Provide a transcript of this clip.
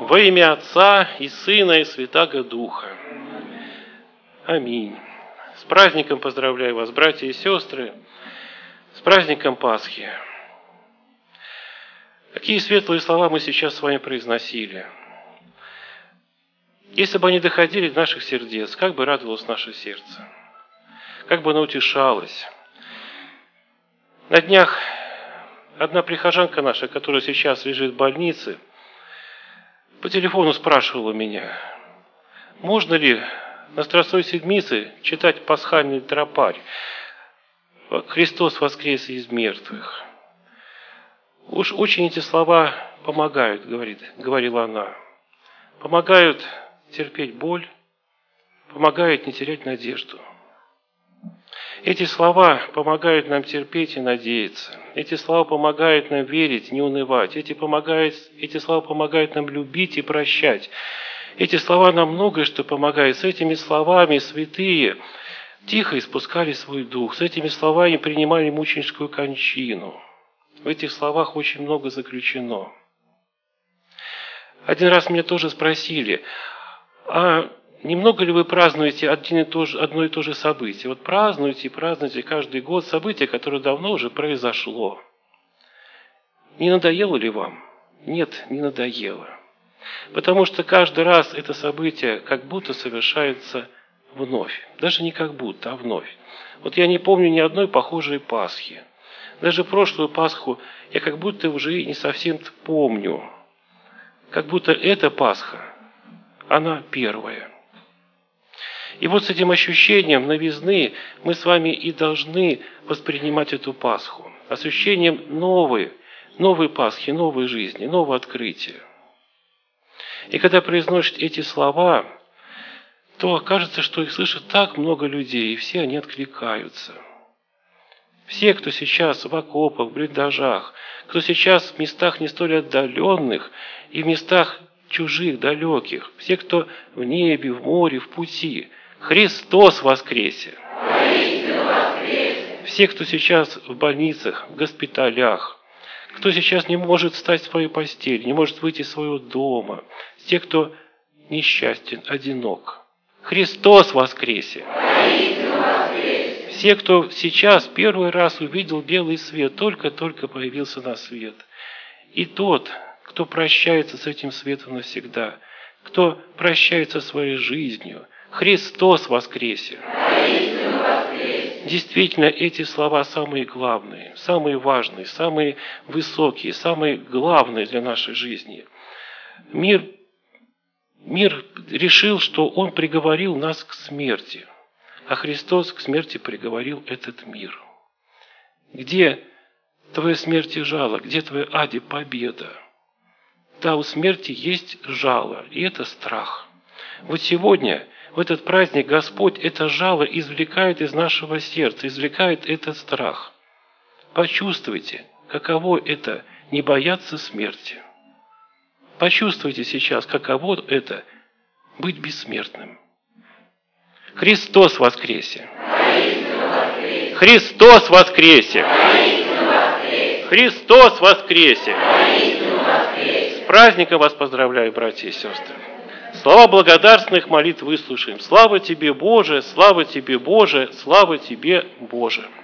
Во имя Отца и Сына и Святаго Духа. Аминь. С праздником поздравляю вас, братья и сестры, с праздником Пасхи. Какие светлые слова мы сейчас с вами произносили. Если бы они доходили до наших сердец, как бы радовалось наше сердце, как бы оно утешалось. На днях одна прихожанка наша, которая сейчас лежит в больнице, по телефону спрашивала меня, можно ли на Страстной Седмице читать пасхальный тропарь «Христос воскрес из мертвых». Уж очень эти слова помогают, говорила она. Помогают терпеть боль, помогают не терять надежду. Эти слова помогают нам терпеть и надеяться. Эти слова помогают нам верить, не унывать. Эти слова помогают нам любить и прощать. Эти слова нам многое что помогают. С этими словами святые тихо испускали свой дух. С этими словами принимали мученическую кончину. В этих словах очень много заключено. Один раз меня тоже спросили, а немного ли вы празднуете одно и то же событие? Вот празднуете каждый год событие, которое давно уже произошло. Не надоело ли вам? Нет, не надоело. Потому что каждый раз это событие как будто совершается вновь. Даже не как будто, а вновь. Вот я не помню ни одной похожей Пасхи. Даже прошлую Пасху я как будто уже не совсем помню. Как будто эта Пасха, она первая. И вот с этим ощущением новизны мы с вами и должны воспринимать эту Пасху. Ощущением новой Пасхи, новой жизни, нового открытия. И когда произносят эти слова, то окажется, что их слышит так много людей, и все они откликаются. Все, кто сейчас в окопах, в блиндажах, кто сейчас в местах не столь отдаленных и в местах чужих, далеких, все, кто в небе, в море, в пути, Христос воскресе! Все, кто сейчас в больницах, в госпиталях, кто сейчас не может встать в свою постель, не может выйти из своего дома, те, кто несчастен, одинок, Христос воскресе! Все, кто сейчас первый раз увидел белый свет, только-только появился на свет. И тот, кто прощается с этим светом навсегда, кто прощается со своей жизнью, Христос воскресе! Действительно, эти слова самые главные, самые важные, самые высокие, самые главные для нашей жизни. Мир решил, что он приговорил нас к смерти. А Христос к смерти приговорил этот мир. Где твоя смерть и жало? Где твоя аде победа? Да, у смерти есть жало, и это страх. Вот сегодня, в этот праздник, Господь это жало извлекает из нашего сердца, извлекает этот страх. Почувствуйте, каково это не бояться смерти. Почувствуйте сейчас, каково это быть бессмертным. Христос воскресе! Христос воскресе! Христос воскресе! С праздником вас поздравляю, братья и сестры! Слова благодарственных молитв выслушаем. Слава Тебе, Боже! Слава Тебе, Боже! Слава Тебе, Боже!